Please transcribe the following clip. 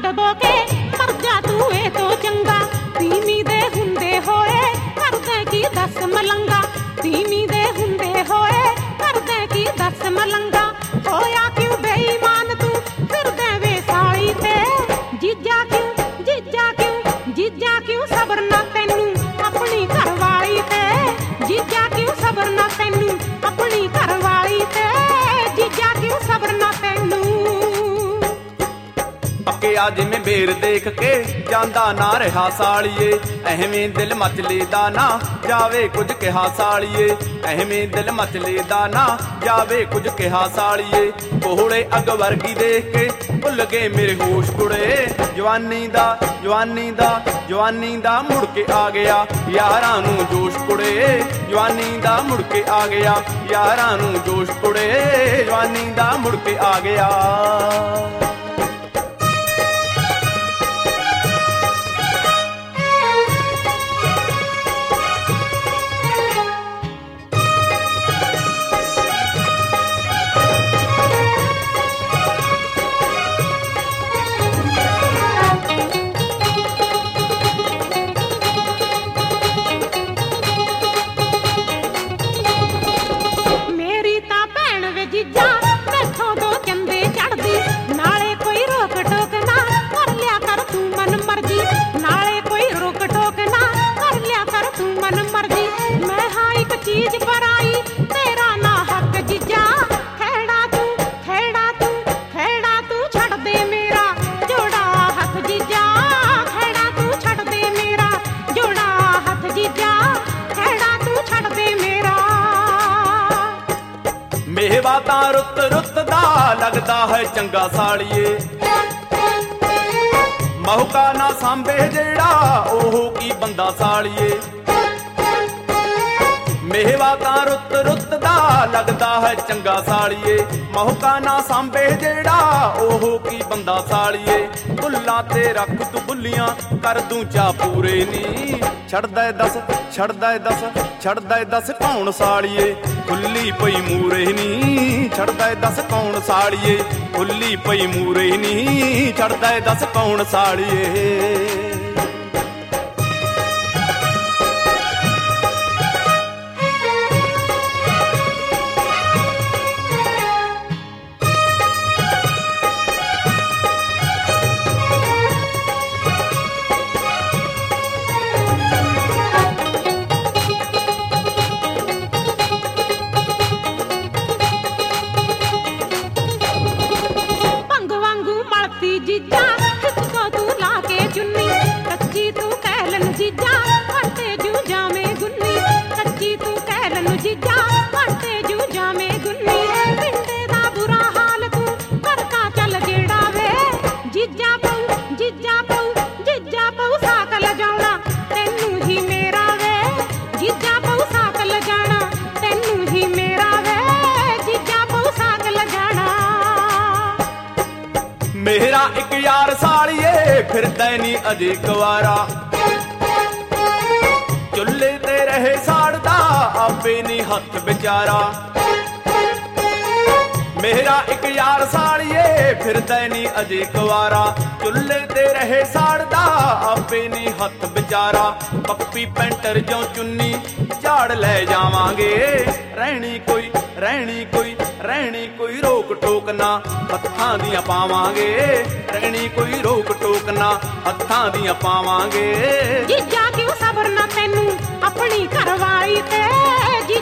ਡਬੋ ਕੇ ਮਰ ਜਾ ਤੂੰ ਇਹ ਤੋਂ ਚੰਗਾ ਤੀਵੀਂ ਦੇ ਹੁੰਦੇ ਹੋਏ ਕਰਦੇ ਕੀ ਦੱਸ ਮਲੰਗਾ ਤੀਵੀਂ ਦੇ ਹੁੰਦੇ ਹੋਏ ਕਰਦੇ ਕੀ ਦੱਸ ਮਲੰਗਾ ਹੋਇਆ ਕਿਉਂ ਬੇਈਮਾਨ ਤੂੰ ਫਿਰਦੇ ਵੇ ਸਾਲੀ ਤੇ ਜੀਜਾ ਕਿਉਂ ਸਬਰ ਨਾ ਤੈਨੂੰ ਆਪਣੀ ਘਰਵਾਲੀ ਤੇ ਜੀਜਾ ਕਿਉਂ ਸਬਰ ਨਾ ਤੈਨੂੰ ਆਪਣੀ ਘਰਵਾਲੀ ਤੇ ਜੀਜਾ ਕਿਉਂ ਸਬਰ ਨਾ ਤੈਨੂੰ ਪੱਕਿਆ ਜਿਵੇਂ ਬੇਰ ਦੇਖ ਕੇ ਜਾਂਦਾ ਨਾ ਰਿਹਾ ਸਾਲੀਏ ਐਵੇਂ ਦਿਲ ਮਚਲੇ ਦਾ ਨਾ ਜਾਵੇ ਕੁਝ ਕਿਹਾ ਸਾਲੀਏ ਐਵੇਂ ਦਿਲ ਮਚਲੇ ਦਾ ਨਾ ਜਾਵੇ ਕੁਝ ਕਿਹਾ ਸਾਲੀਏ ਕੋਹੜੇ ਅੱਗ ਵਰਗੀ ਦੇਖ ਕੇ ਭੁੱਲ ਗਏ ਮੇਰੇ ਹੋਸ਼ ਕੁੜੇ ਜਵਾਨੀ ਦਾ ਮੁੜ ਕੇ ਆ ਗਿਆ ਯਾਰਾਂ ਨੂੰ ਜੋਸ਼ ਕੁੜੇ ਜਵਾਨੀ ਦਾ ਮੁੜ ਕੇ ਆ ਗਿਆ ਯਾਰਾਂ ਨੂੰ ਜੋਸ਼ ਕੁੜੇ ਜਵਾਨੀ ਦਾ ਮੁੜ ਕੇ ਆ ਗਿਆ ਜੀਜਾ ਮੈਥੋਂ ਦੋ ਚੰਦੇ ਚੜਦੀ ਨਾਲੇ ਕੋਈ ਰੋਕ ਟੋਕ ਨਾ ਕਰ ਲਿਆ ਕਰ ਤੂੰ ਮਨ ਮਰਜੀ ਨਾਲੇ ਕੋਈ ਰੋਕ ਟੋਕ ਨਾ ਕਰ ਲਿਆ ਕਰ ਤੂੰ ਮਨ ਮਰਜੀ ਮੈਂ ਹਾਂ ਇੱਕ ਚੀਜ਼ ਪਰਾਈ ਤੇਰਾ ਨਾ ਹੱਕ ਜੀਜਾ ਖੇੜਾ ਤੂੰ ਛੱਡ ਦੇ ਮੇਰਾ ਜੋੜਾ ਹੱਥ ਜੀਜਾ ਖੇੜਾ ਤੂੰ ਛੱਡ ਦੇ ਮੇਰਾ ਜੋੜਾ ਹੱਥ ਜੀਜਾ ਖੇੜਾ ਤੂੰ ਛੱਡ ਦੇ ਮੇਰਾ ਮੇਵਾ ਤਾਂ ਰੁੱਤ ਦਾ ਲੱਗਦਾ ਹੈ ਚੰਗਾ ਸਾਲੀਏ ਮੌਕਾ ਨਾ ਸਾਂਭੇ ਜਿਹੜਾ ਉਹ ਕੀ ਬੰਦਾ ਸਾਲੀਏ ਮੇਵਾ ਤਾਂ ਰੁੱਤ ਦਾ ਲੱਗਦਾ ਹੈ ਚੰਗਾ ਸਾਲੀਏ ਮੌਕਾ ਨਾ ਸਾਂਭੇ ਜਿਹੜਾ ਉਹ ਕੀ ਬੰਦਾ ਸਾਲੀਏ ਬੁੱਲਾਂ ਤੇ ਰੱਖ ਤੂੰ ਬੁੱਲੀਆਂ ਕਰ ਦੂੰ ਚਾ ਪੂਰੇ ਨੀ ਛੱਡਦਾ ਏ ਦੱਸ ਕੌਣ ਸਾਲੀਏ ਖੁੱਲੀ ਪਈ ਮੂਰੇ ਨੀ ਛੱਡਦਾ ਏ ਦੱਸ ਕੌਣ ਸਾਲੀਏ ਖੁੱਲੀ ਪਈ ਮੂਰੇ ਨੀ ਛੱਡਦਾ ਏ ਦੱਸ ਕੌਣ ਸਾਲੀਏ ਜੀਜਾ ਹਿੱਕੋ ਤੂੰ ਲਾ ਕੇ ਚੁੰਨੀ ਕੱਚੀ ਤੂੰ ਕਹਿਲਨ ਜੀਜਾ ਆਟੇ ਜੂ ਜਾਵੇਂ ਗੁੰਨੀ ਕੱਚੀ ਤੂੰ ਕਹਿਲਨ ਜੀਜਾ ਆਟੇ ਜੂ ਜਾਵੇਂ ਗੁੰਨੀ ਪਿੰਡੇ ਦਾ ਬੁਰਾ ਹਾਲ ਤੂੰ ਕਰਦਾ ਚੱਲ ਜਿਹੜਾ ਵੇ ਜੀਜਾ ਪਊ ਸਾਕ ਲਜਾਉਣਾ ਤੈਨੂੰ ਹੀ ਮੇਰਾ ਵੇ ਜੀਜਾ ਪਊ ਸਾਕ ਲਜਾਣਾ ਤੈਨੂੰ ਹੀ ਮੇਰਾ ਵੇ ਜੀਜਾ ਪਊ ਸਾਕ ਲਜਾਣਾ ਮੇਰਾ ਇੱਕ ਯਾਰ ਸਾਲੀਏ ਫਿਰਦਾ ਨੀ ਅਜੇ ਕੁਵਾਰਾ ਚੁੱਲ੍ਹੇ ਤੇ ਰਹੇ ਸਾੜਦਾ ਆਪੇ ਨੀ ਹੱਥ ਵਿਚਾਰਾ ਮੇਰਾ ਇੱਕ ਯਾਰ ਸਾਲੀਏ ਫਿਰਦਾ ਨੀ ਅਜੇ ਕੁਵਾਰਾ ਚੁੱਲ੍ਹੇ ਤੇ ਰਹੇ ਸਾੜਦਾ ਆਪੇ ਨੀ ਹੱਥ ਵਿਚਾਰਾ ਪੱਪੀ ਪੈਂਟਰ ਜੋ ਚੁੰਨੀ ਝਾੜ ਲੈ ਜਾਵਾਂਗੇ ਰਹਿਣੀ ਕੋਈ ਰੋਕ ਟੋਕ ਨਾ ਹੱਥਾਂ ਦੀਆਂ ਪਾਵਾਂਗੇ ਰਹਿਣੀ ਕੋਈ ਰੋਕ ਟੋਕ ਨਾ ਹੱਥਾਂ ਦੀਆਂ ਪਾਵਾਂਗੇ ਜੀਜਾ ਕਿਉਂ ਸਬਰ ਨਾ ਤੈਨੂੰ ਆਪਣੀ ਘਰਵਾਲੀ ਤੇ